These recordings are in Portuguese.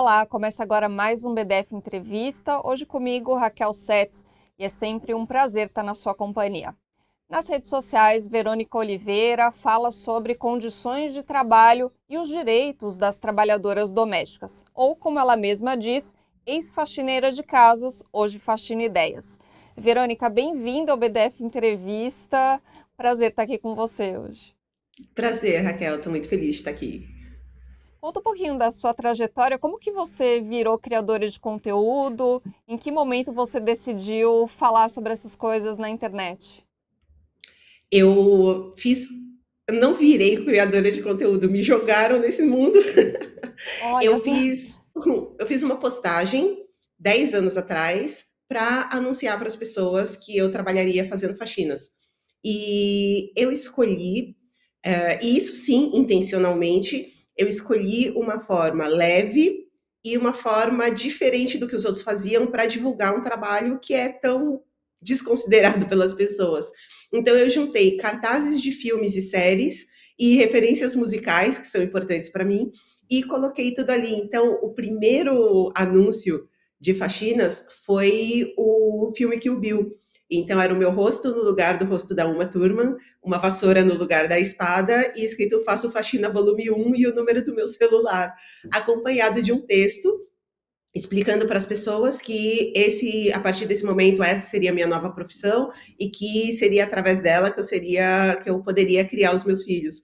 Olá, começa agora mais um BDF Entrevista. Hoje comigo, Raquel Setz, e é sempre um prazer estar na sua companhia. Nas redes sociais, Verônica Oliveira fala sobre condições de trabalho e os direitos das trabalhadoras domésticas, ou como ela mesma diz, ex-faxineira de casas, hoje faxina ideias. Verônica, bem-vinda ao BDF Entrevista. Prazer estar aqui com você hoje. Prazer, Raquel. Estou muito feliz de estar aqui. Conta um pouquinho da sua trajetória, como que você virou criadora de conteúdo? Em que momento você decidiu falar sobre essas coisas na internet? Eu fiz, eu não virei criadora de conteúdo, me jogaram nesse mundo. Olha Eu só. fiz, eu fiz uma postagem 10 anos atrás para anunciar para as pessoas que eu trabalharia fazendo faxinas. E eu escolhi, e isso sim, intencionalmente, eu escolhi uma forma leve e uma forma diferente do que os outros faziam para divulgar um trabalho que é tão desconsiderado pelas pessoas. Então eu juntei cartazes de filmes e séries e referências musicais que são importantes para mim e coloquei tudo ali. Então o primeiro anúncio de faxinas foi o filme Kill Bill. Então era o meu rosto no lugar do rosto da Uma Thurman, uma vassoura no lugar da espada e escrito Faço Faxina Volume 1 e o número do meu celular, acompanhado de um texto explicando para as pessoas que a partir desse momento essa seria a minha nova profissão e que seria através dela que eu poderia criar os meus filhos.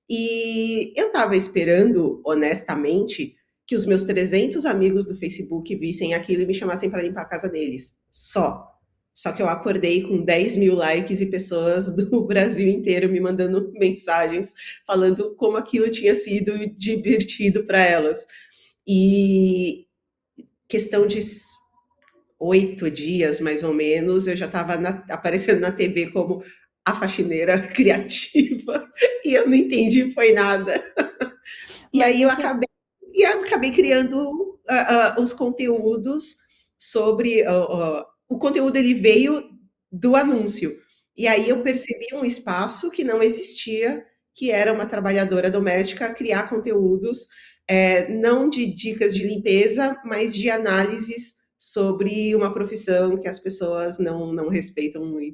E eu estava esperando, honestamente, que os meus 300 amigos do Facebook vissem aquilo e me chamassem para limpar a casa deles. Só que eu acordei com 10 mil likes e pessoas do Brasil inteiro me mandando mensagens falando como aquilo tinha sido divertido para elas. E questão de 8 dias, mais ou menos, eu já estava aparecendo na TV como a faxineira criativa e eu não entendi foi nada. E Mas aí em que eu acabei criando os conteúdos sobre o conteúdo ele veio do anúncio. E aí eu Uhum. percebi um espaço que não existia, que era uma trabalhadora doméstica criar conteúdos não de dicas de limpeza, mas de análises sobre uma profissão que as pessoas não respeitam muito.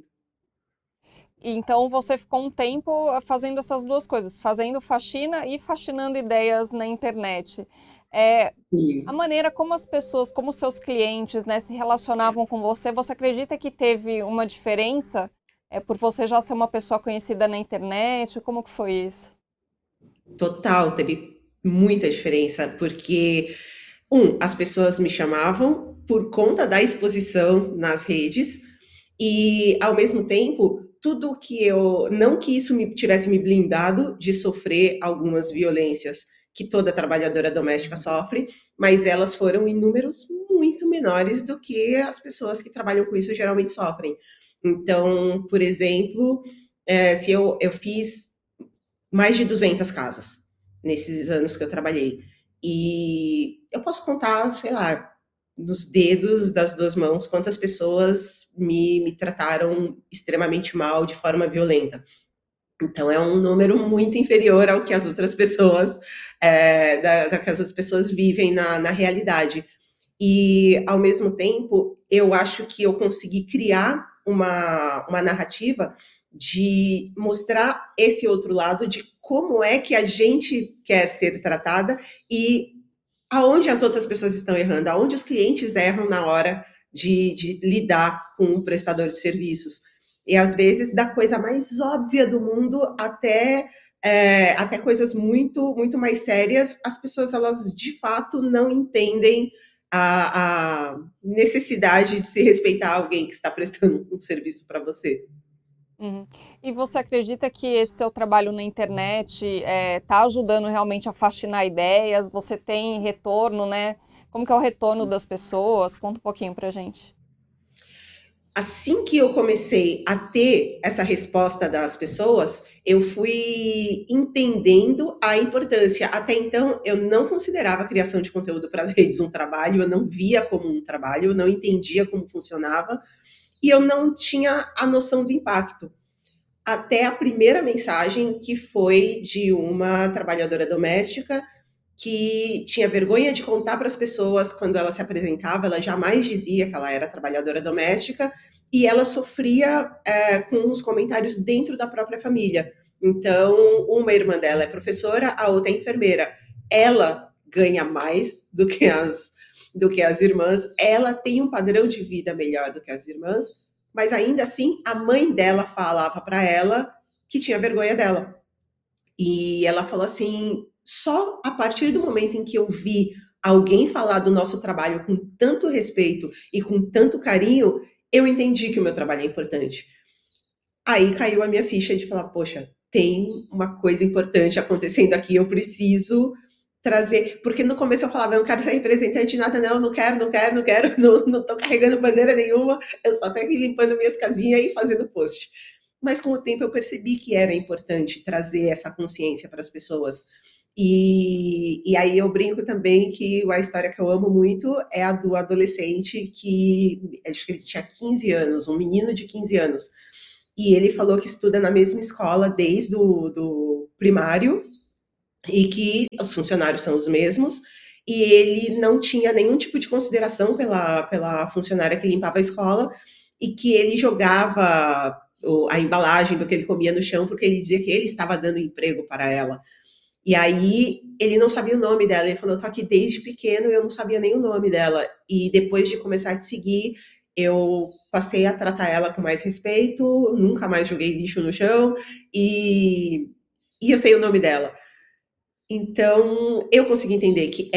Então você ficou um tempo fazendo essas duas coisas, fazendo faxina e faxinando ideias na internet. É, a Sim. maneira como as pessoas, como os seus clientes, né, se relacionavam com você, você acredita que teve uma diferença, por você já ser uma pessoa conhecida na internet? Como que foi isso? Total, teve muita diferença, porque, as pessoas me chamavam por conta da exposição nas redes, e ao mesmo tempo, tudo que eu. Não que isso me tivesse me blindado de sofrer algumas violências que toda trabalhadora doméstica sofre, mas elas foram em números muito menores do que as pessoas que trabalham com isso geralmente sofrem. Então, por exemplo, se eu fiz mais de 200 casas nesses anos que eu trabalhei. E eu posso contar, sei lá, nos dedos das duas mãos quantas pessoas me trataram extremamente mal de forma violenta. Então é um número muito inferior ao que as outras pessoas da que as outras pessoas vivem na realidade. E ao mesmo tempo, eu acho que eu consegui criar uma narrativa de mostrar esse outro lado de como é que a gente quer ser tratada e aonde as outras pessoas estão errando, aonde os clientes erram na hora de lidar com um prestador de serviços. E às vezes da coisa mais óbvia do mundo até coisas muito mais sérias, as pessoas elas de fato não entendem a necessidade de se respeitar alguém que está prestando um serviço para você. Uhum. E você acredita que esse seu trabalho na internet está ajudando realmente a faxinar ideias? Você tem retorno, né? Como que é o retorno das pessoas? Conta um pouquinho pra gente. Assim que eu comecei a ter essa resposta das pessoas, eu fui entendendo a importância. Até então, eu não considerava a criação de conteúdo para as redes um trabalho, eu não via como um trabalho, eu não entendia como funcionava e eu não tinha a noção do impacto. Até a primeira mensagem, que foi de uma trabalhadora doméstica que tinha vergonha de contar para as pessoas quando ela se apresentava, ela jamais dizia que ela era trabalhadora doméstica, e ela sofria com os comentários dentro da própria família. Então, uma irmã dela é professora, a outra é enfermeira. Ela ganha mais do que as irmãs, ela tem um padrão de vida melhor do que as irmãs, mas ainda assim a mãe dela falava para ela que tinha vergonha dela. E ela falou assim: só a partir do momento em que eu vi alguém falar do nosso trabalho com tanto respeito e com tanto carinho, eu entendi que o meu trabalho é importante. Aí caiu a minha ficha de falar: poxa, tem uma coisa importante acontecendo aqui, eu preciso trazer. Porque no começo eu falava: eu não quero ser representante de nada, não quero, não tô carregando bandeira nenhuma, eu só tô aqui limpando minhas casinhas e fazendo post. Mas com o tempo eu percebi que era importante trazer essa consciência para as pessoas. E aí eu brinco também que a história que eu amo muito é a do adolescente que, acho que ele tinha 15 anos, um menino de 15 anos. E ele falou que estuda na mesma escola desde o do primário e que os funcionários são os mesmos. E ele não tinha nenhum tipo de consideração pela funcionária que limpava a escola e que ele jogava a embalagem do que ele comia no chão porque ele dizia que ele estava dando emprego para ela. E aí ele não sabia o nome dela. Ele falou: eu tô aqui desde pequeno e eu não sabia nem o nome dela. E depois de começar a te seguir, eu passei a tratar ela com mais respeito, nunca mais joguei lixo no chão e eu sei o nome dela. Então eu consegui entender que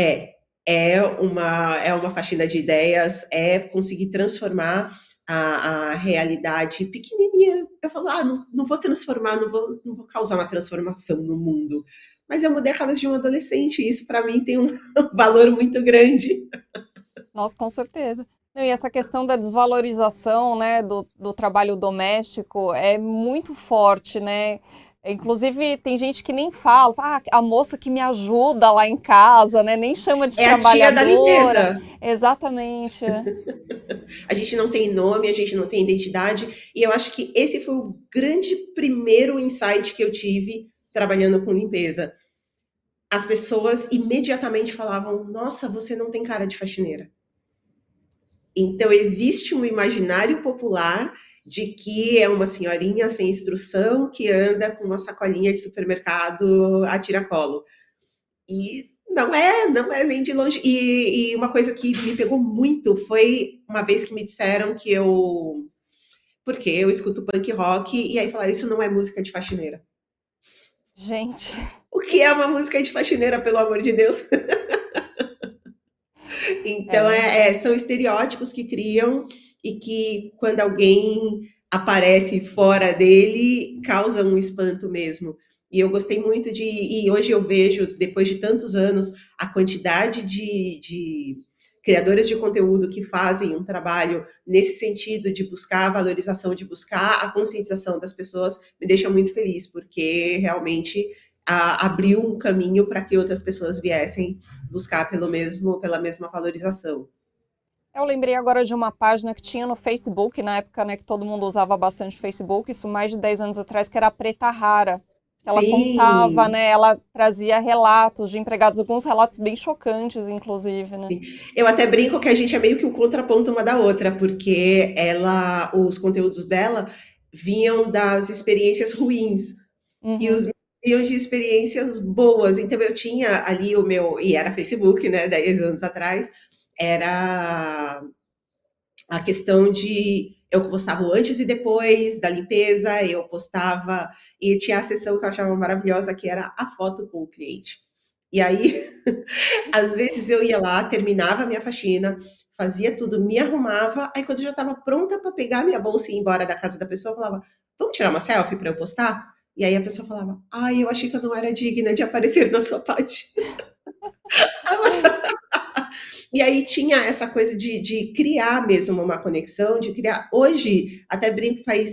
é uma faxina de ideias, é conseguir transformar a realidade pequenininha. Eu falo: não vou transformar, não vou causar uma transformação no mundo. Mas eu mudei a cabeça de um adolescente, e isso para mim tem um valor muito grande. Nossa, com certeza. Não, e essa questão da desvalorização, né, do trabalho doméstico é muito forte, né? Inclusive, tem gente que nem fala, a moça que me ajuda lá em casa, né? Nem chama de É a tia da trabalhadora. limpeza. Exatamente. A gente não tem nome, a gente não tem identidade, e eu acho que esse foi o grande primeiro insight que eu tive trabalhando com limpeza. As pessoas imediatamente falavam: nossa, você não tem cara de faxineira. Então existe um imaginário popular de que é uma senhorinha sem instrução que anda com uma sacolinha de supermercado a tiracolo. E não é nem de longe. E uma coisa que me pegou muito foi uma vez que me disseram que eu. Porque eu escuto punk rock, e aí falaram: isso não é música de faxineira. Gente, O que é uma música de faxineira, pelo amor de Deus? é Então, verdade. são estereótipos que criam e que, quando alguém aparece fora dele, causa um espanto mesmo. E eu gostei muito de. E hoje eu vejo, depois de tantos anos, a quantidade de criadores de conteúdo que fazem um trabalho nesse sentido de buscar a valorização, de buscar a conscientização das pessoas, me deixa muito feliz, porque realmente abriu um caminho para que outras pessoas viessem buscar pela mesma valorização. Eu lembrei agora de uma página que tinha no Facebook, na época, né, que todo mundo usava bastante Facebook, isso mais de 10 anos atrás, que era a Preta Rara. Ela contava, Sim, né, ela trazia relatos de empregados, alguns relatos bem chocantes, inclusive, né? sim. Eu até brinco que a gente é meio que o contraponto uma da outra, porque os conteúdos dela vinham das experiências ruins e os Uhum. meus vinham de experiências boas. Então eu tinha ali o meu, e era Facebook, né, 10 anos atrás, era a questão de eu postava o antes e depois da limpeza, eu postava e tinha a sessão que eu achava maravilhosa, que era a foto com o cliente. E aí, às vezes eu ia lá, terminava a minha faxina, fazia tudo, me arrumava, aí quando eu já estava pronta para pegar minha bolsa e ir embora da casa da pessoa, eu falava: vamos tirar uma selfie para eu postar? E aí a pessoa falava: ai, eu achei que eu não era digna de aparecer na sua página. E aí tinha essa coisa de criar mesmo uma conexão, de criar. Hoje, até brinco, faz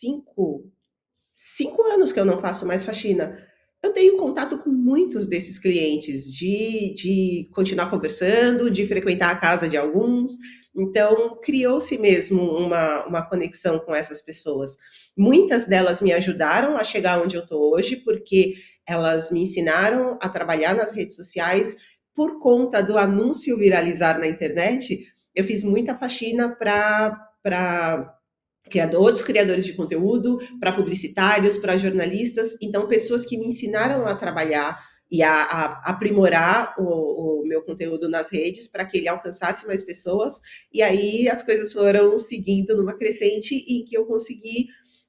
5 anos que eu não faço mais faxina. Eu tenho contato com muitos desses clientes, de continuar conversando, de frequentar a casa de alguns. Então, criou-se mesmo uma conexão com essas pessoas. Muitas delas me ajudaram a chegar onde eu estou hoje, porque elas me ensinaram a trabalhar nas redes sociais por conta do anúncio viralizar na internet. Eu fiz muita faxina para outros criadores de conteúdo, para publicitários, para jornalistas, então pessoas que me ensinaram a trabalhar e a aprimorar o meu conteúdo nas redes para que ele alcançasse mais pessoas, e aí as coisas foram seguindo numa crescente e que eu consegui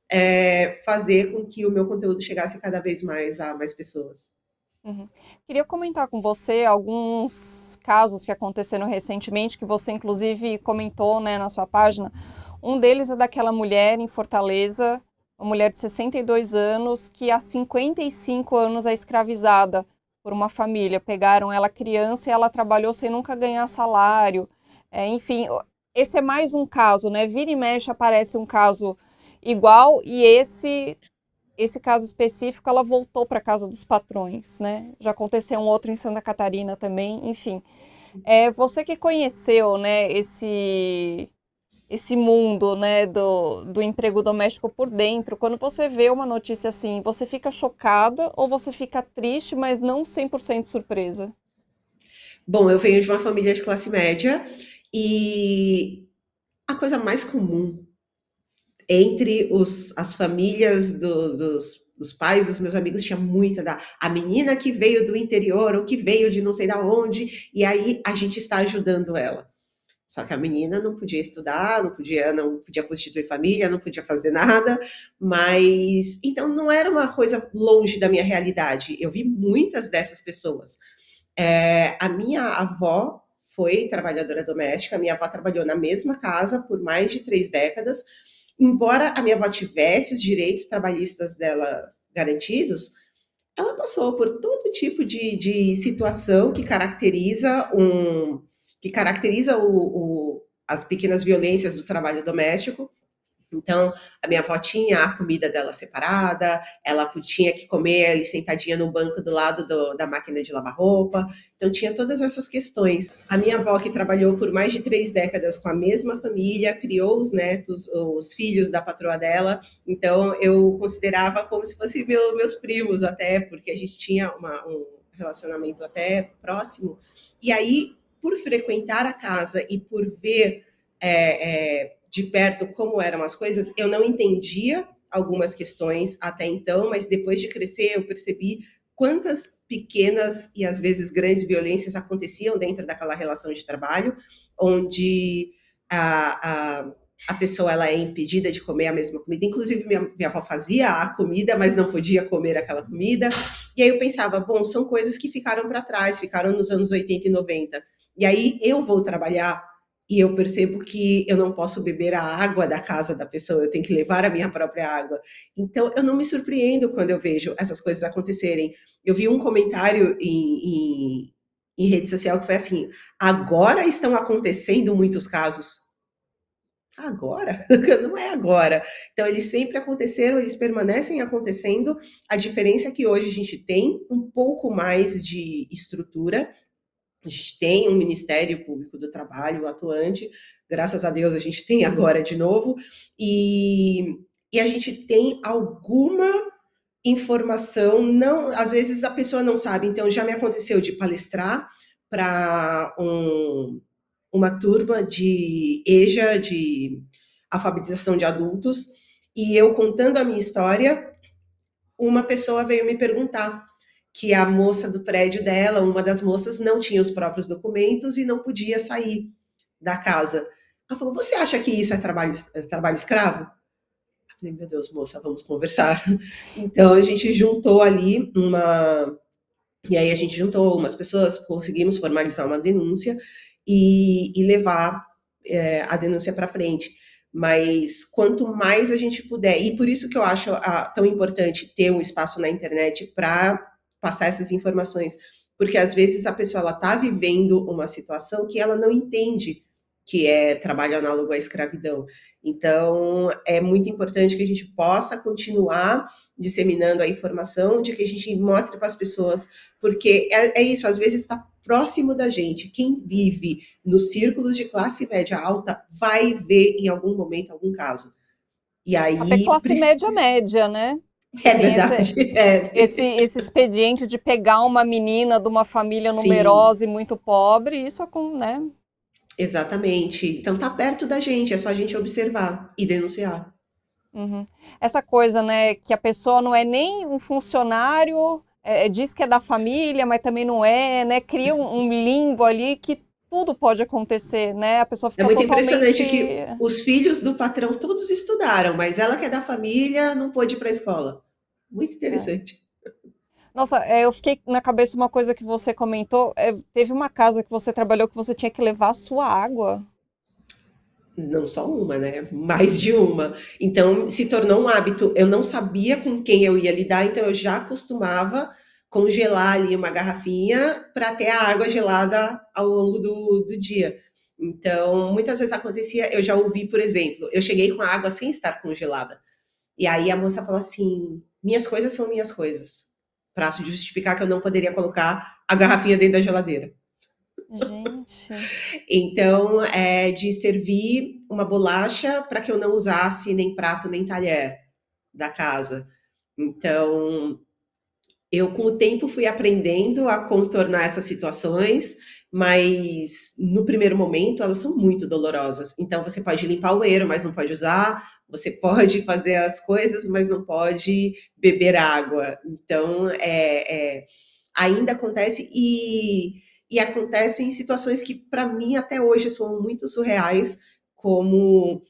fazer com que o meu conteúdo chegasse cada vez mais a mais pessoas. Uhum. Queria comentar com você alguns casos que aconteceram recentemente, que você inclusive comentou, né, na sua página. Um deles é daquela mulher em Fortaleza, uma mulher de 62 anos, que há 55 anos é escravizada por uma família. Pegaram ela criança e ela trabalhou sem nunca ganhar salário. Enfim, esse é mais um caso, né? Vira e mexe aparece um caso igual, e esse caso específico, ela voltou para a casa dos patrões, né? Já aconteceu um outro em Santa Catarina também, enfim. Você que conheceu, né, esse mundo, né, do emprego doméstico por dentro, quando você vê uma notícia assim, você fica chocada ou você fica triste, mas não 100% surpresa? Bom, eu venho de uma família de classe média e a coisa mais comum entre as famílias dos pais dos meus amigos tinha muita a menina que veio do interior ou que veio de não sei da onde, e aí a gente está ajudando ela. Só que a menina não podia estudar, não podia constituir família, não podia fazer nada, mas então não era uma coisa longe da minha realidade. Eu vi muitas dessas pessoas. A minha avó foi trabalhadora doméstica, a minha avó trabalhou na mesma casa por mais de 3 décadas. Embora a minha avó tivesse os direitos trabalhistas dela garantidos, ela passou por todo tipo de situação que caracteriza as pequenas violências do trabalho doméstico. Então, a minha avó tinha a comida dela separada, ela tinha que comer ali sentadinha no banco do lado da máquina de lavar roupa. Então, tinha todas essas questões. A minha avó, que trabalhou por mais de 3 décadas com a mesma família, criou os netos, os filhos da patroa dela. Então, eu considerava como se fossem meus primos até, porque a gente tinha um relacionamento até próximo. E aí, por frequentar a casa e por ver de perto como eram as coisas, eu não entendia algumas questões até então, mas depois de crescer eu percebi quantas pequenas e às vezes grandes violências aconteciam dentro daquela relação de trabalho, onde a pessoa ela é impedida de comer a mesma comida. Inclusive, minha avó fazia a comida, mas não podia comer aquela comida. E aí eu pensava, bom, são coisas que ficaram para trás, ficaram nos anos 80 e 90. E aí eu vou trabalhar e eu percebo que eu não posso beber a água da casa da pessoa, eu tenho que levar a minha própria água. Então, eu não me surpreendo quando eu vejo essas coisas acontecerem. Eu vi um comentário em rede social que foi assim: agora estão acontecendo muitos casos. Agora? Não é agora. Então, eles sempre aconteceram, eles permanecem acontecendo. A diferença é que hoje a gente tem um pouco mais de estrutura. A gente tem um Ministério Público do Trabalho atuante, graças a Deus a gente tem agora de novo, e a gente tem alguma informação, não, às vezes a pessoa não sabe, então já me aconteceu de palestrar para uma turma de EJA, de alfabetização de adultos, e eu contando a minha história, uma pessoa veio me perguntar que a moça do prédio dela, uma das moças, não tinha os próprios documentos e não podia sair da casa. Ela falou: você acha que isso é trabalho escravo? Eu falei: meu Deus, moça, vamos conversar. Então a gente juntou ali e aí a gente juntou algumas pessoas, conseguimos formalizar uma denúncia e levar a denúncia para frente. Mas quanto mais a gente puder, e por isso que eu acho tão importante ter um espaço na internet para passar essas informações, porque às vezes a pessoa está vivendo uma situação que ela não entende que é trabalho análogo à escravidão. Então, é muito importante que a gente possa continuar disseminando a informação, de que a gente mostre para as pessoas, porque é isso, às vezes está próximo da gente. Quem vive nos círculos de classe média alta vai ver em algum momento algum caso. E Até aí classe média média, né? que É tem verdade. esse expediente de pegar uma menina de uma família Sim, numerosa e muito pobre, isso, né? exatamente. Então tá perto da gente, é só a gente observar e denunciar. Uhum. Essa coisa, né, que a pessoa não é nem um funcionário, diz que é da família, mas também não é, né? Cria um limbo ali que tudo pode acontecer, né? A pessoa É fica muito totalmente. impressionante que os filhos do patrão todos estudaram, mas ela que é da família não pôde ir para a escola. Muito É. interessante. Nossa, eu fiquei na cabeça uma coisa que você comentou. Teve uma casa que você trabalhou que você tinha que levar a sua água. Não só uma, né? Mais de uma. Então, se tornou um hábito. Eu não sabia com quem eu ia lidar, então eu já costumava congelar ali uma garrafinha para ter a água gelada ao longo do dia. Então, muitas vezes acontecia, eu já ouvi, por exemplo, eu cheguei com a água sem estar congelada. E aí a moça falou assim: minhas coisas são minhas coisas. Para justificar que eu não poderia colocar a garrafinha dentro da geladeira. Gente. Então, é de servir uma bolacha para que eu não usasse nem prato nem talher da casa. Então, eu com o tempo fui aprendendo a contornar essas situações, mas no primeiro momento elas são muito dolorosas. Então, você pode limpar o banheiro, mas não pode usar. Você pode fazer as coisas, mas não pode beber água. Então, ainda acontece e acontece em situações que para mim até hoje são muito surreais, como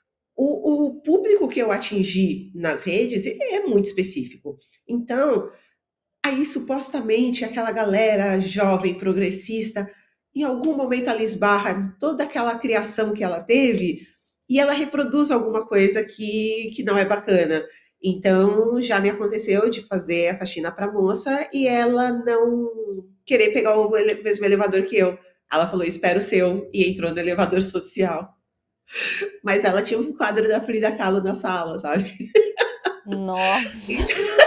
o público que eu atingi nas redes é muito específico. Então, aí supostamente aquela galera jovem progressista, em algum momento ela esbarra toda aquela criação que ela teve e ela reproduz alguma coisa que não é bacana. Então, já me aconteceu de fazer a faxina para moça e ela não querer pegar o mesmo elevador que eu. Ela falou, espera o seu, e entrou no elevador social. Mas ela tinha um quadro da Frida Kahlo na sala, sabe? Nossa.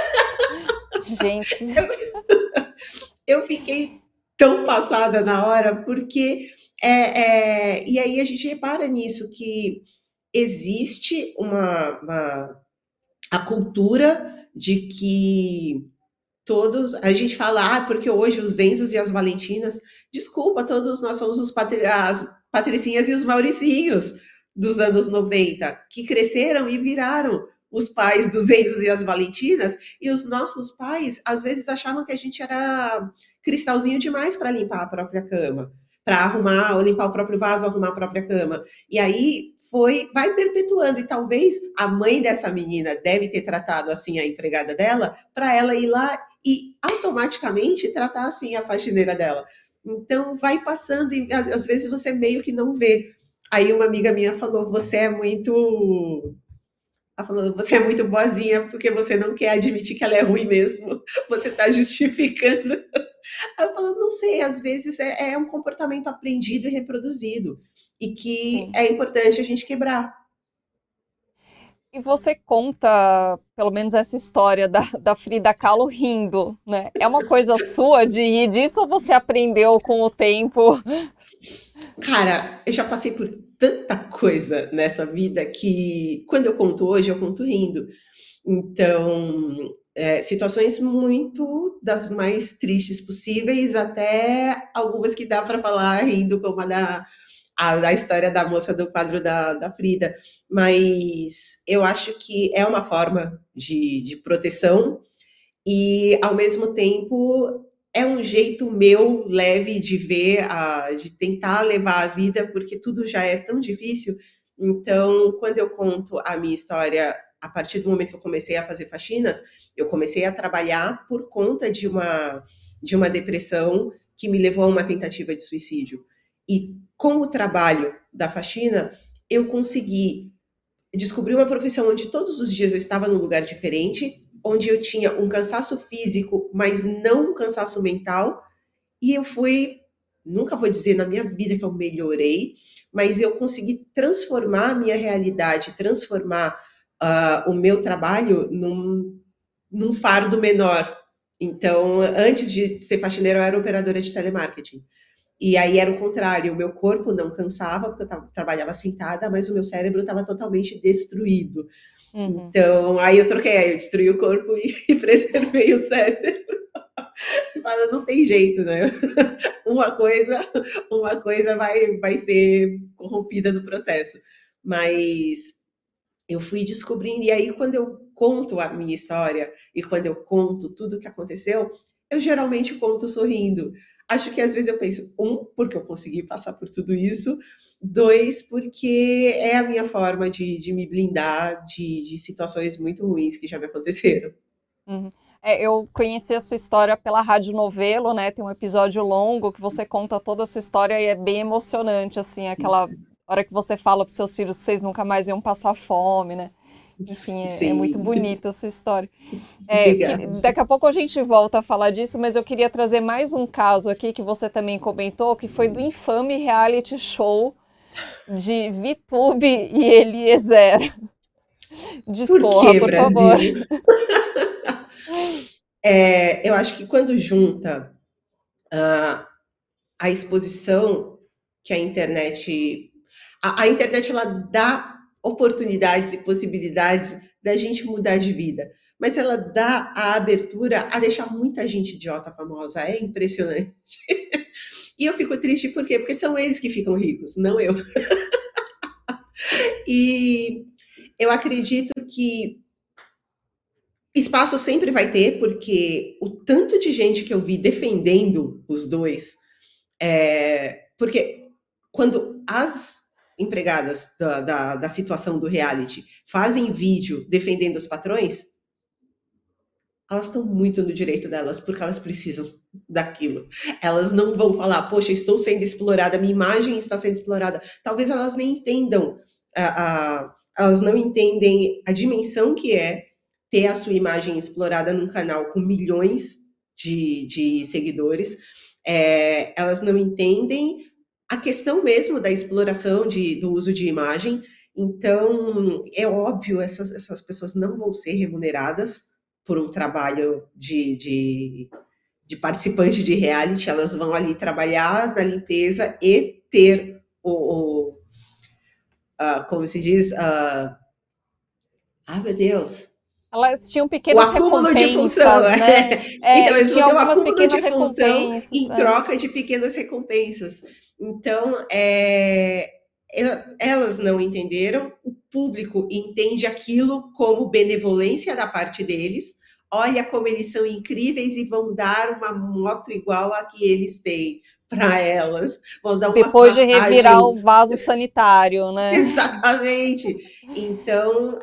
Gente. Eu fiquei tão passada na hora, porque. E aí a gente repara nisso, que existe a cultura de que todos. A gente fala, porque hoje os Enzos e as Valentinas, desculpa, todos nós somos as Patricinhas e os Mauricinhos dos anos 90 que cresceram e viraram os pais dos Enzos e as Valentinas, e os nossos pais, às vezes, achavam que a gente era cristalzinho demais para limpar a própria cama, para arrumar, ou limpar o próprio vaso, arrumar a própria cama. E aí vai perpetuando, e talvez a mãe dessa menina deve ter tratado assim a empregada dela, para ela ir lá e automaticamente tratar assim a faxineira dela. Então vai passando e às vezes você meio que não vê. Aí uma amiga minha falou: "Você é muito ela falou, você é muito boazinha porque você não quer admitir que ela é ruim mesmo. Você está justificando." Aí eu falo, não sei, às vezes é um comportamento aprendido e reproduzido. E que Sim. é importante a gente quebrar. E você conta, pelo menos essa história da Frida Kahlo rindo, né? É uma coisa sua de rir disso ou você aprendeu com o tempo? Cara, eu já passei por tanta coisa nessa vida que quando eu conto hoje, eu conto rindo. Então, situações muito das mais tristes possíveis, até algumas que dá para falar rindo, como a da história da moça do quadro da Frida. Mas eu acho que é uma forma de proteção e, ao mesmo tempo, é um jeito meu leve de ver, de tentar levar a vida, porque tudo já é tão difícil. Então, quando eu conto a minha história, a partir do momento que eu comecei a fazer faxinas, eu comecei a trabalhar por conta de uma depressão que me levou a uma tentativa de suicídio. E com o trabalho da faxina, eu consegui descobri uma profissão onde todos os dias eu estava num lugar diferente, onde eu tinha um cansaço físico, mas não um cansaço mental, e eu fui, nunca vou dizer na minha vida que eu melhorei, mas eu consegui transformar a minha realidade, transformar o meu trabalho num fardo menor. Então, antes de ser faxineira, eu era operadora de telemarketing. E aí era o contrário, o meu corpo não cansava, porque eu trabalhava sentada, mas o meu cérebro estava totalmente destruído. Uhum. Então, aí eu troquei, aí eu destruí o corpo e preservei o cérebro. Mas não tem jeito, né? Uma coisa, uma coisa vai ser corrompida no processo. Mas eu fui descobrindo, e aí quando eu conto a minha história e quando eu conto tudo o que aconteceu, eu geralmente conto sorrindo. Acho que às vezes eu penso, porque eu consegui passar por tudo isso, dois, porque é a minha forma de me blindar de situações muito ruins que já me aconteceram. Uhum. Eu conheci a sua história pela Rádio Novelo, né? Tem um episódio longo que você conta toda a sua história e é bem emocionante, assim, aquela hora que você fala para seus filhos que vocês nunca mais iam passar fome, né? Enfim, é muito Sim, bonita a sua história. obrigada. Daqui a pouco a gente volta a falar disso, mas eu queria trazer mais um caso aqui que você também comentou, que foi do infame reality show de VTube e Eliezer. Por Discorra, que, por favor. Brasil? Eu acho que quando junta a exposição que a internet ela dá oportunidades e possibilidades da gente mudar de vida, mas ela dá a abertura a deixar muita gente idiota famosa, é impressionante. E eu fico triste por quê? Porque são eles que ficam ricos, não eu. E eu acredito que espaço sempre vai ter, porque o tanto de gente que eu vi defendendo os dois, porque quando as empregadas da situação do reality fazem vídeo defendendo os patrões, elas estão muito no direito delas, porque elas precisam daquilo. Elas não vão falar, poxa, estou sendo explorada, minha imagem está sendo explorada. Talvez elas nem entendam, elas não entendem a dimensão que é ter a sua imagem explorada num canal com milhões de seguidores. Elas não entendem a questão mesmo da exploração do uso de imagem. Então, é óbvio, essas pessoas não vão ser remuneradas por um trabalho de participante de reality, elas vão ali trabalhar na limpeza e ter como se diz, meu Deus, Elas tinham o pequenas acúmulo de função. recompensas, né? Então, eles vão Tinha ter o algumas acúmulo de pequenas função recompensas. em troca de pequenas recompensas. Então, elas não entenderam, o público entende aquilo como benevolência da parte deles. Olha como eles são incríveis e vão dar uma moto igual a que eles têm para elas, vão dar uma Depois de revirar o massagem. vaso sanitário, né? Exatamente. Então,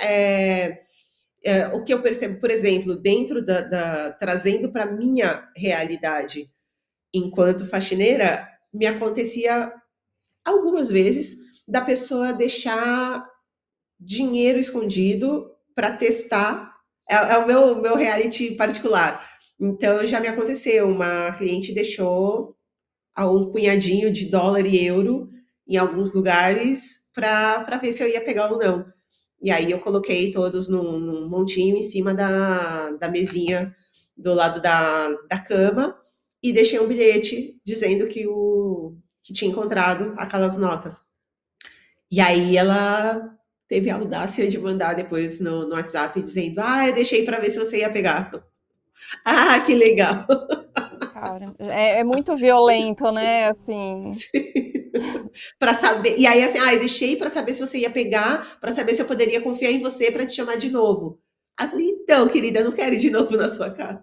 o que eu percebo, por exemplo, dentro trazendo para minha realidade enquanto faxineira, me acontecia algumas vezes da pessoa deixar dinheiro escondido para testar. É o meu reality particular. Então, já me aconteceu, uma cliente deixou um punhadinho de dólar e euro em alguns lugares para ver se eu ia pegar ou não. E aí eu coloquei todos num montinho em cima da mesinha do lado da cama e deixei um bilhete dizendo que tinha encontrado aquelas notas. E aí ela teve a audácia de mandar depois no WhatsApp dizendo: eu deixei para ver se você ia pegar. Que legal. Cara, é muito violento, né? Assim, Para saber. E aí, assim, eu deixei para saber se você ia pegar, para saber se eu poderia confiar em você para te chamar de novo. Aí eu falei, então, querida, eu não quero ir de novo na sua casa.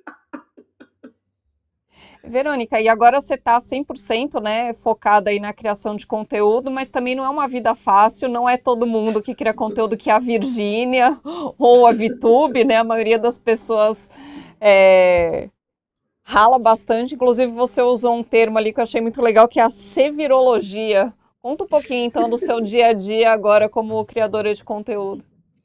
Verônica, e agora você está 100%, né, focada aí na criação de conteúdo, mas também não é uma vida fácil, não é todo mundo que cria conteúdo que é a Virgínia ou a VTube, né? A maioria das pessoas rala bastante. Inclusive, você usou um termo ali que eu achei muito legal, que é a sevirologia. Conta um pouquinho, então, do seu dia a dia agora como criadora de conteúdo.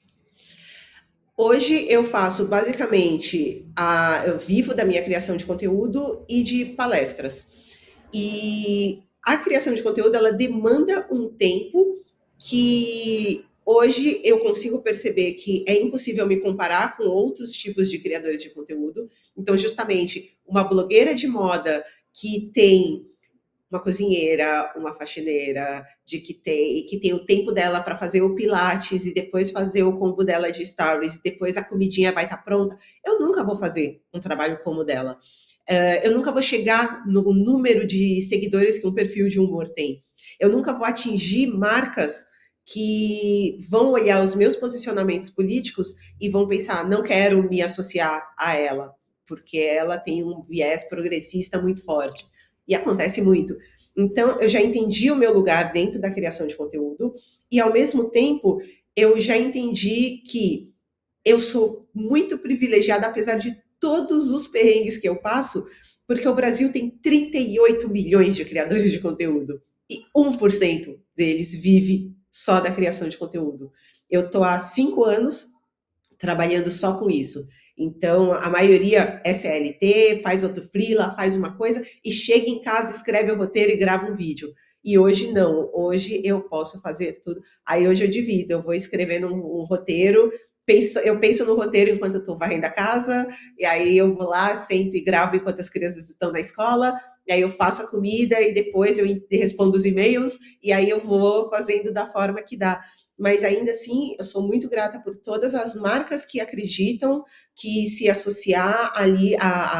Hoje eu faço basicamente eu vivo da minha criação de conteúdo e de palestras. E a criação de conteúdo ela demanda um tempo que hoje eu consigo perceber que é impossível me comparar com outros tipos de criadores de conteúdo. Então, justamente, uma blogueira de moda que tem uma cozinheira, uma faxineira, que tem o tempo dela para fazer o pilates e depois fazer o combo dela de stories, e depois a comidinha vai estar pronta, eu nunca vou fazer um trabalho como o dela. Eu nunca vou chegar no número de seguidores que um perfil de humor tem. Eu nunca vou atingir marcas que vão olhar os meus posicionamentos políticos e vão pensar, não quero me associar a ela, porque ela tem um viés progressista muito forte. E acontece muito. Então, eu já entendi o meu lugar dentro da criação de conteúdo e, ao mesmo tempo, eu já entendi que eu sou muito privilegiada, apesar de todos os perrengues que eu passo, porque o Brasil tem 38 milhões de criadores de conteúdo e 1% deles vive só da criação de conteúdo. Eu estou há 5 anos trabalhando só com isso. Então, a maioria é CLT, faz outro freela, faz uma coisa e chega em casa, escreve o roteiro e grava um vídeo. E hoje não, hoje eu posso fazer tudo. Aí hoje eu divido, eu vou escrevendo um roteiro, eu penso no roteiro enquanto eu estou varrendo a casa, e aí eu vou lá, sento e gravo enquanto as crianças estão na escola, e aí eu faço a comida e depois eu respondo os e-mails, e aí eu vou fazendo da forma que dá. Mas ainda assim, eu sou muito grata por todas as marcas que acreditam que se associar ali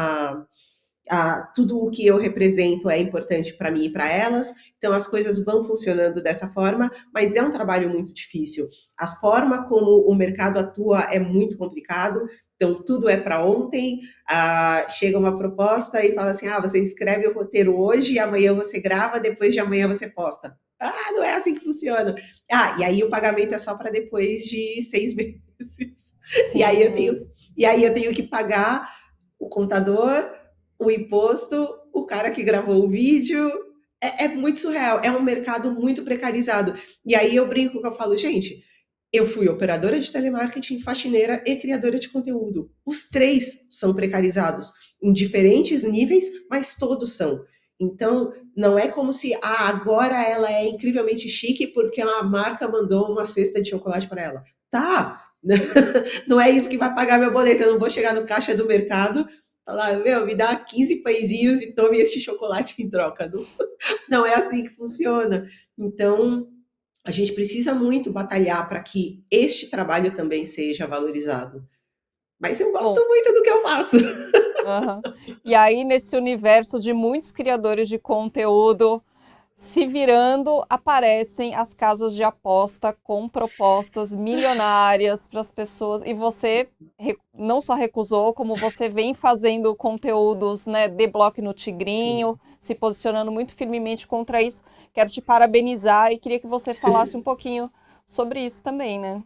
a tudo o que eu represento é importante para mim e para elas, então as coisas vão funcionando dessa forma, mas é um trabalho muito difícil. A forma como o mercado atua é muito complicado, então tudo é para ontem, chega uma proposta e fala assim, você escreve o roteiro hoje, amanhã você grava, depois de amanhã você posta. Não é assim que funciona. E aí o pagamento é só para depois de 6 meses. Sim. E aí eu tenho que pagar o contador, o imposto, o cara que gravou o vídeo. É muito surreal. É um mercado muito precarizado. E aí eu brinco que eu falo, gente, eu fui operadora de telemarketing, faxineira e criadora de conteúdo. Os 3 são precarizados em diferentes níveis, mas todos são. Então, não é como se agora ela é incrivelmente chique porque a marca mandou uma cesta de chocolate para ela. Tá, não é isso que vai pagar meu boleto. Eu não vou chegar no caixa do mercado e falar, me dá 15 pãezinhos e tome este chocolate em troca. Não é assim que funciona. Então, a gente precisa muito batalhar para que este trabalho também seja valorizado. Mas eu gosto muito do que eu faço. E aí, nesse universo de muitos criadores de conteúdo se virando, aparecem as casas de aposta com propostas milionárias para as pessoas. E você não só recusou, como você vem fazendo conteúdos, né, debloque no Tigrinho, se posicionando muito firmemente contra isso. Quero te parabenizar e queria que você falasse um pouquinho sobre isso também, né?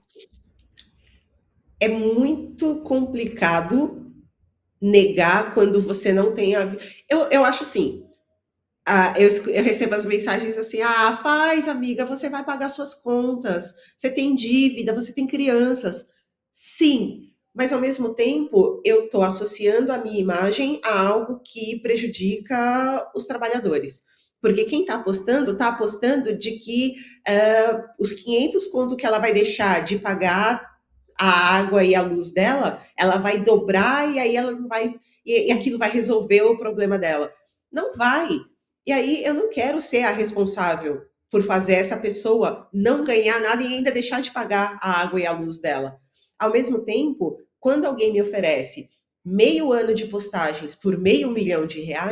É muito complicado negar quando você não tem a... Eu acho assim, eu recebo as mensagens assim, faz, amiga, você vai pagar suas contas, você tem dívida, você tem crianças. Sim, mas ao mesmo tempo eu estou associando a minha imagem a algo que prejudica os trabalhadores. Porque quem está apostando de que os 500 conto que ela vai deixar de pagar a água e a luz dela, ela vai dobrar e aí ela não vai... E aquilo vai resolver o problema dela. Não vai. E aí eu não quero ser a responsável por fazer essa pessoa não ganhar nada e ainda deixar de pagar a água e a luz dela. Ao mesmo tempo, quando alguém me oferece meio ano de postagens por R$500 mil,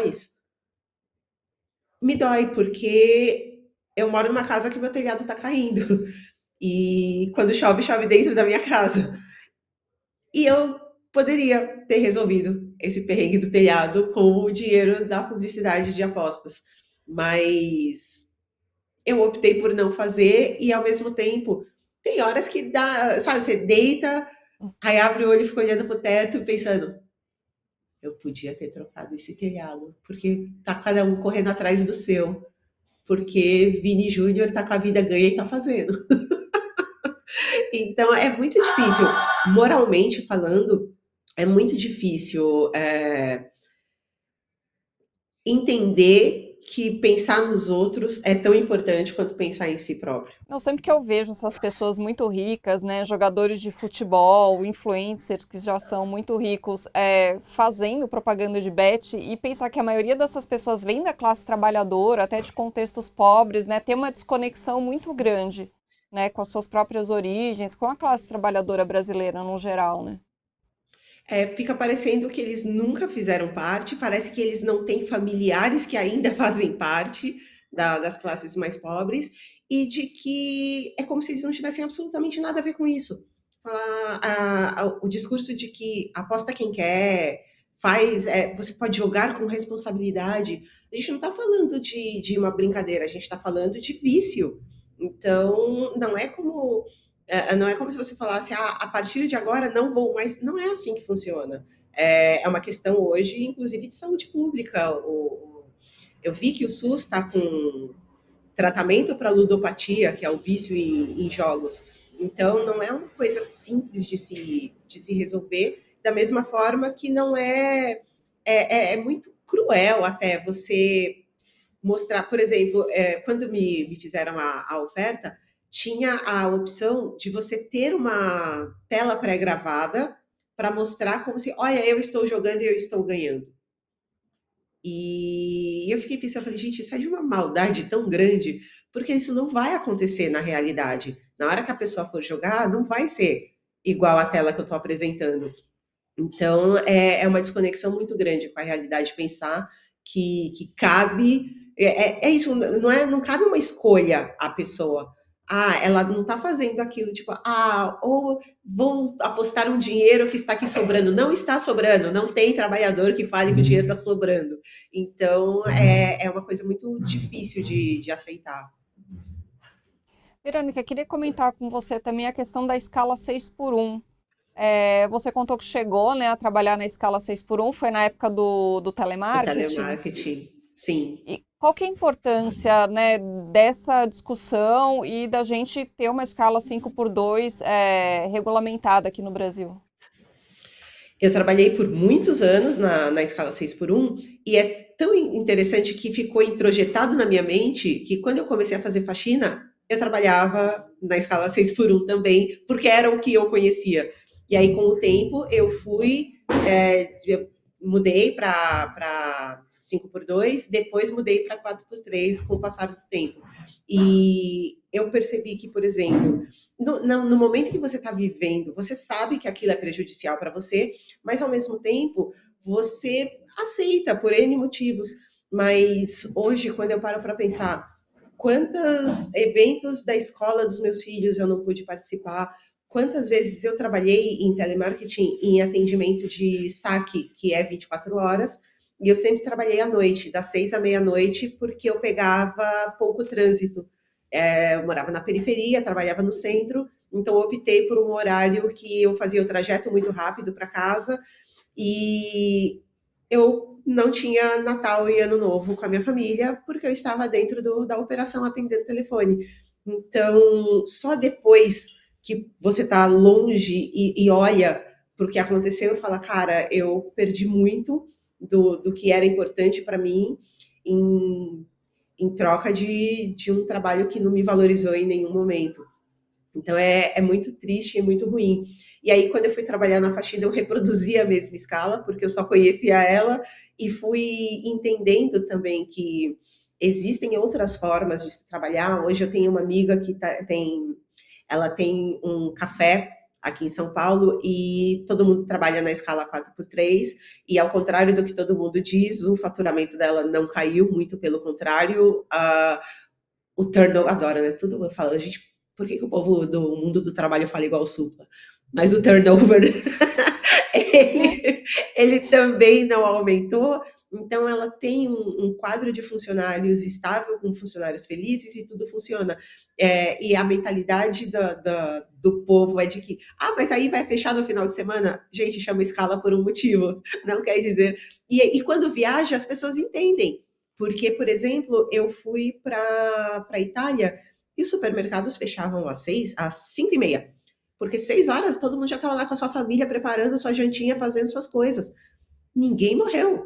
me dói, porque eu moro numa casa que meu telhado tá caindo. E quando chove, chove dentro da minha casa. E eu poderia ter resolvido esse perrengue do telhado com o dinheiro da publicidade de apostas. Mas eu optei por não fazer e, ao mesmo tempo, tem horas que dá, sabe, você deita, aí abre o olho e fica olhando pro teto pensando, eu podia ter trocado esse telhado, porque tá cada um correndo atrás do seu, porque Vini Júnior tá com a vida ganha e tá fazendo. Então, é muito difícil, moralmente falando, é muito difícil entender que pensar nos outros é tão importante quanto pensar em si próprio. Não, sempre que eu vejo essas pessoas muito ricas, né, jogadores de futebol, influencers que já são muito ricos, fazendo propaganda de bet e pensar que a maioria dessas pessoas vem da classe trabalhadora, até de contextos pobres, né, tem uma desconexão muito grande, né, com as suas próprias origens, com a classe trabalhadora brasileira no geral, né? Fica parecendo que eles nunca fizeram parte, parece que eles não têm familiares que ainda fazem parte das classes mais pobres, e de que é como se eles não tivessem absolutamente nada a ver com isso. O discurso de que aposta quem quer, você pode jogar com responsabilidade. A gente não está falando de uma brincadeira, a gente está falando de vício. Então, não é como se você falasse, a partir de agora não vou mais. Não é assim que funciona. É uma questão hoje, inclusive, de saúde pública. Eu vi que o SUS está com tratamento para ludopatia, que é o vício em jogos. Então, não é uma coisa simples de se resolver, da mesma forma que não é muito cruel até você mostrar, por exemplo, quando me fizeram a oferta, tinha a opção de você ter uma tela pré-gravada para mostrar como se, olha, eu estou jogando e eu estou ganhando. E eu fiquei pensando, falei, gente, isso é de uma maldade tão grande, porque isso não vai acontecer na realidade. Na hora que a pessoa for jogar, não vai ser igual a tela que eu estou apresentando. Então, uma desconexão muito grande com a realidade pensar que cabe. É isso, não cabe uma escolha à pessoa. Ela não está fazendo aquilo, tipo, ou vou apostar um dinheiro que está aqui sobrando. Não está sobrando, não tem trabalhador que fale que o dinheiro está sobrando. Então, é uma coisa muito difícil de aceitar. Verônica, queria comentar com você também a questão da escala 6 por um. Você contou que chegou, né, a trabalhar na escala 6 por um, foi na época do Do telemarketing. telemarketing, sim. E qual que é a importância, né, dessa discussão e da gente ter uma escala 5 por 2 regulamentada aqui no Brasil? Eu trabalhei por muitos anos na escala 6 por um e é tão interessante que ficou introjetado na minha mente que quando eu comecei a fazer faxina, eu trabalhava na escala 6 por um também, porque era o que eu conhecia. E aí, com o tempo, eu mudei para 5 por 2, depois mudei para 4 por 3 com o passar do tempo. E eu percebi que, por exemplo, no momento que você está vivendo, você sabe que aquilo é prejudicial para você, mas ao mesmo tempo você aceita por N motivos. Mas hoje, quando eu paro para pensar quantos eventos da escola dos meus filhos eu não pude participar, quantas vezes eu trabalhei em telemarketing em atendimento de saque, que é 24 horas, e eu sempre trabalhei à noite, das 6 à meia-noite, porque eu pegava pouco trânsito. Eu morava na periferia, trabalhava no centro, então eu optei por um horário que eu fazia o trajeto muito rápido para casa e eu não tinha Natal e Ano Novo com a minha família, porque eu estava dentro da operação atendendo telefone. Então, só depois que você está longe e olha para o que aconteceu e fala, cara, eu perdi muito do que era importante para mim em troca de um trabalho que não me valorizou em nenhum momento. Então é muito triste, é muito ruim. E aí, quando eu fui trabalhar na faxina, eu reproduzi a mesma escala, porque eu só conhecia ela, e fui entendendo também que existem outras formas de se trabalhar. Hoje eu tenho uma amiga que ela tem um café aqui em São Paulo e todo mundo trabalha na escala 4 por 3 e ao contrário do que todo mundo diz, o faturamento dela não caiu, muito pelo contrário, o turnover, adora, né? Tudo eu falo, gente, por que o povo do mundo do trabalho fala igual o Supla? Mas o turnover, ele também não aumentou, então ela tem um quadro de funcionários estável, com funcionários felizes e tudo funciona. E a mentalidade do povo é de que, mas aí vai fechar no final de semana? Gente, chama escala por um motivo, não quer dizer. E quando viaja, as pessoas entendem. Porque, por exemplo, eu fui para a Itália e os supermercados fechavam às 5h30. Porque 6 horas todo mundo já estava lá com a sua família, preparando sua jantinha, fazendo suas coisas. Ninguém morreu.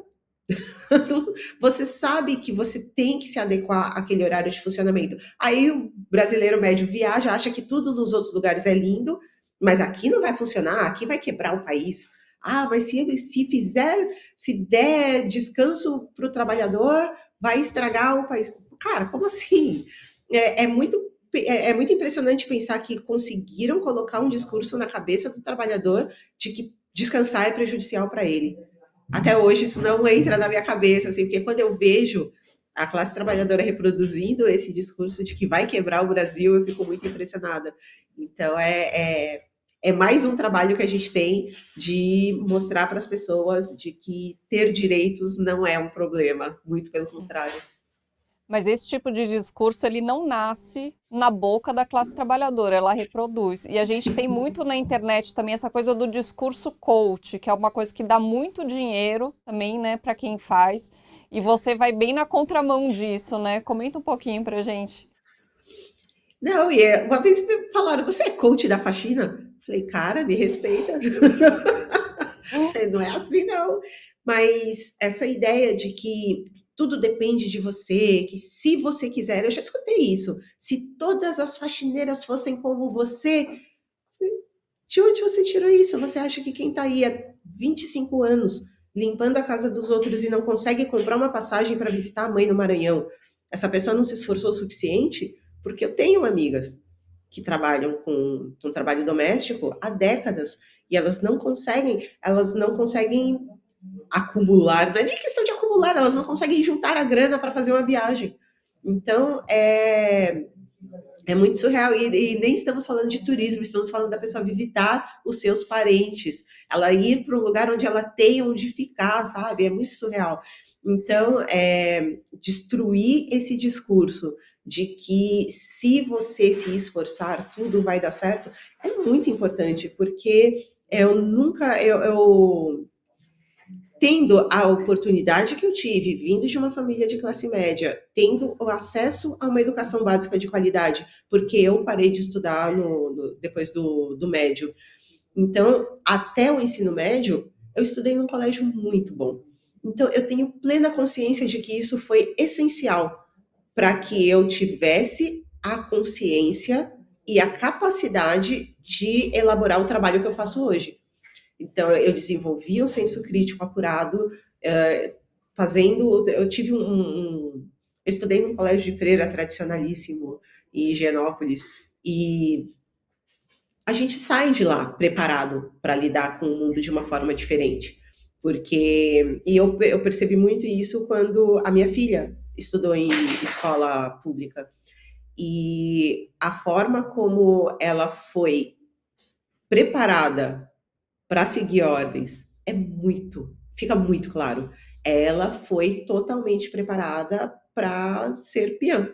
Você sabe que você tem que se adequar àquele horário de funcionamento. Aí o brasileiro médio viaja, acha que tudo nos outros lugares é lindo, mas aqui não vai funcionar, aqui vai quebrar o país. Ah, mas se der descanso para o trabalhador, vai estragar o país. Cara, como assim? É muito impressionante pensar que conseguiram colocar um discurso na cabeça do trabalhador de que descansar é prejudicial para ele. Até hoje isso não entra na minha cabeça, assim, porque quando eu vejo a classe trabalhadora reproduzindo esse discurso de que vai quebrar o Brasil, eu fico muito impressionada. Então, é mais um trabalho que a gente tem de mostrar para as pessoas de que ter direitos não é um problema, muito pelo contrário. Mas esse tipo de discurso, ele não nasce na boca da classe trabalhadora, ela reproduz. E a gente tem muito na internet também essa coisa do discurso coach, que é uma coisa que dá muito dinheiro também, né, para quem faz. E você vai bem na contramão disso, né? Comenta um pouquinho pra gente. Não, uma vez me falaram, você é coach da faxina? Falei, cara, me respeita. Não é assim, não. Mas essa ideia de que tudo depende de você, que se você quiser, eu já escutei isso. Se todas as faxineiras fossem como você, de onde você tirou isso? Você acha que quem está aí há 25 anos limpando a casa dos outros e não consegue comprar uma passagem para visitar a mãe no Maranhão, essa pessoa não se esforçou o suficiente? Porque eu tenho amigas que trabalham com trabalho doméstico há décadas e elas não conseguem acumular, não é nem questão de acumular, elas não conseguem juntar a grana para fazer uma viagem. Então, é muito surreal. E nem estamos falando de turismo, estamos falando da pessoa visitar os seus parentes, ela ir para um lugar onde ela tem onde ficar, sabe? É muito surreal. Então, destruir esse discurso de que se você se esforçar, tudo vai dar certo, é muito importante, porque eu nunca, eu tendo a oportunidade que eu tive, vindo de uma família de classe média, tendo o acesso a uma educação básica de qualidade, porque eu parei de estudar depois do médio. Então, até o ensino médio, eu estudei num colégio muito bom. Então, eu tenho plena consciência de que isso foi essencial para que eu tivesse a consciência e a capacidade de elaborar o trabalho que eu faço hoje. Então, eu desenvolvi um senso crítico apurado, eu tive eu estudei num colégio de freira tradicionalíssimo em Higienópolis, e a gente sai de lá preparado para lidar com o mundo de uma forma diferente. Eu percebi muito isso quando a minha filha estudou em escola pública. E a forma como ela foi preparada para seguir ordens fica muito claro. Ela foi totalmente preparada para ser peã.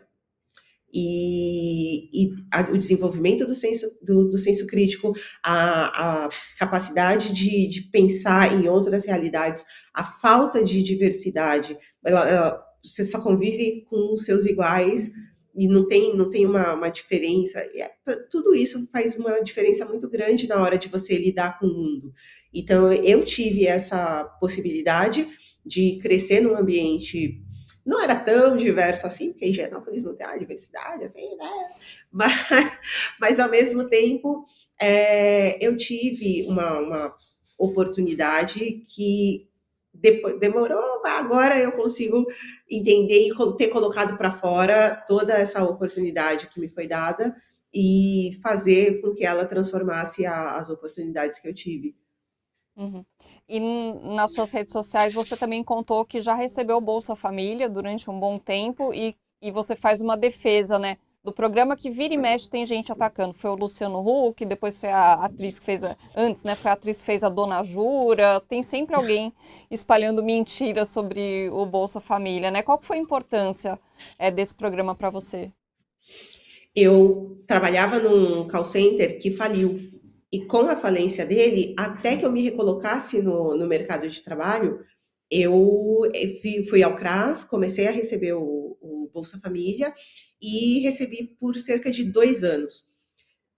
O desenvolvimento do senso crítico, a capacidade de pensar em outras realidades, a falta de diversidade, você só convive com os seus iguais e não tem uma diferença. Tudo isso faz uma diferença muito grande na hora de você lidar com o mundo. Então, eu tive essa possibilidade de crescer num ambiente não era tão diverso assim, porque em Higienópolis não tem a diversidade, assim, né? Mas, mas ao mesmo tempo, eu tive uma oportunidade que depois, demorou, agora eu consigo entender e ter colocado para fora toda essa oportunidade que me foi dada e fazer com que ela transformasse as oportunidades que eu tive. Uhum. E nas suas redes sociais você também contou que já recebeu o Bolsa Família durante um bom tempo e você faz uma defesa, né, do programa que vira e mexe tem gente atacando. Foi o Luciano Huck, depois foi a atriz que fez antes, né, foi a atriz que fez a Dona Jura. Tem sempre alguém espalhando mentiras sobre o Bolsa Família, né? Qual que foi a importância desse programa para você? Eu trabalhava num call center que faliu. E com a falência dele, até que eu me recolocasse no mercado de trabalho, eu fui ao CRAS, comecei a receber o Bolsa Família e recebi por cerca de 2 anos.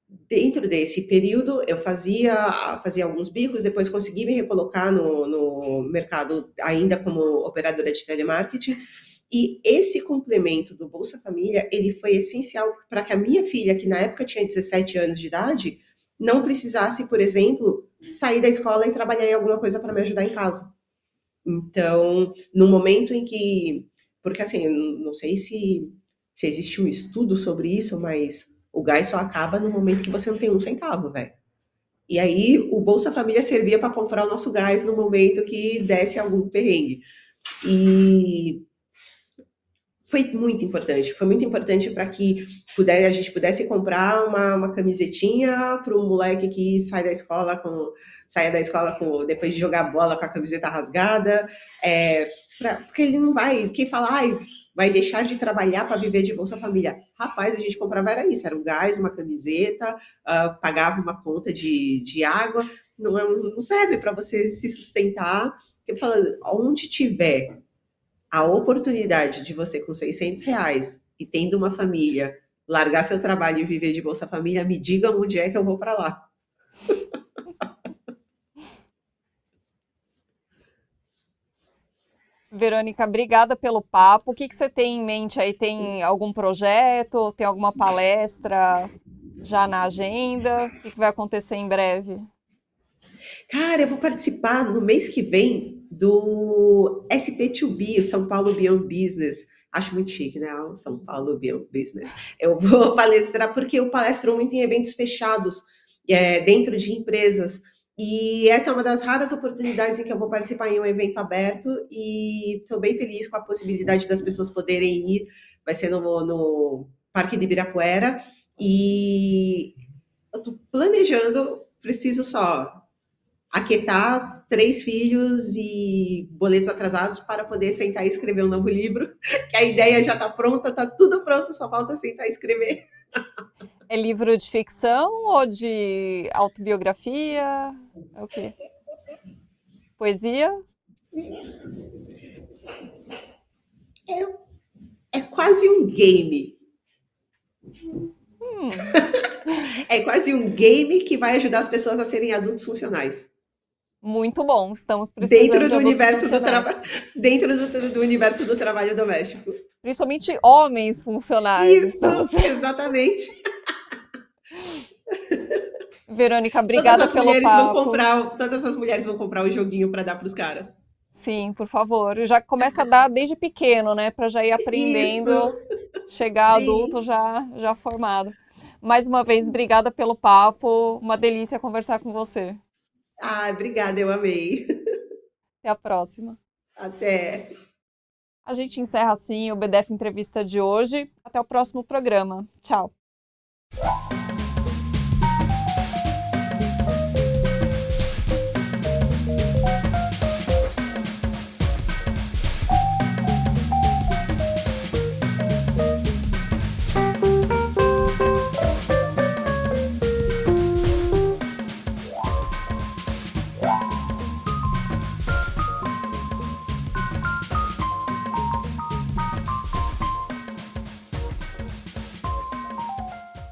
Dentro desse período, eu fazia alguns bicos, depois consegui me recolocar no mercado ainda como operadora de telemarketing. E esse complemento do Bolsa Família, ele foi essencial para que a minha filha, que na época tinha 17 anos de idade, não precisasse, por exemplo, sair da escola e trabalhar em alguma coisa para me ajudar em casa. Então, no momento em que. Porque assim, eu não sei se existe um estudo sobre isso, mas o gás só acaba no momento que você não tem um centavo, velho. E aí, o Bolsa Família servia para comprar o nosso gás no momento que desse algum perrengue. E foi muito importante para que a gente pudesse comprar uma camisetinha para um moleque que saia da escola depois de jogar bola com a camiseta rasgada, porque ele não vai, quem fala, ai, vai deixar de trabalhar para viver de Bolsa Família. Rapaz, a gente comprava era isso, era um gás, uma camiseta, pagava uma conta de água, não serve para você se sustentar, porque fala, onde tiver a oportunidade de você com R$ 600 e tendo uma família, largar seu trabalho e viver de Bolsa Família, me diga onde é que eu vou para lá. Verônica, obrigada pelo papo. O que que você tem em mente aí? Tem algum projeto? Tem alguma palestra já na agenda? O que que vai acontecer em breve? Cara, eu vou participar no mês que vem do SP2B, o São Paulo Beyond Business. Acho muito chique, né? O São Paulo Beyond Business. Eu vou palestrar porque eu palestro muito em eventos fechados, dentro de empresas. E essa é uma das raras oportunidades em que eu vou participar em um evento aberto e estou bem feliz com a possibilidade das pessoas poderem ir. Vai ser no Parque de Ibirapuera e eu estou planejando, preciso só aquietar 3 filhos e boletos atrasados para poder sentar e escrever um novo livro, que a ideia já está pronta, está tudo pronto, só falta sentar e escrever. É livro de ficção ou de autobiografia? É o quê? Poesia? É quase um game. Hum, É quase um game que vai ajudar as pessoas a serem adultos funcionais. muito bom. Estamos precisando Dentro de do adultos universo do funcionais. trabalho, dentro do universo do trabalho doméstico. Principalmente homens funcionais. Isso, Estamos... exatamente. Verônica, obrigada pelo papo. Todas as mulheres vão comprar o joguinho para dar para os caras. Sim, por favor. Já começa a dar desde pequeno, né? Para já ir Isso, aprendendo, chegar adulto sim. já formado. Mais uma vez, obrigada pelo papo. Uma delícia conversar com você. Ah, obrigada, eu amei. Até a próxima. Até. A gente encerra assim o BDF Entrevista de hoje. Até o próximo programa. Tchau.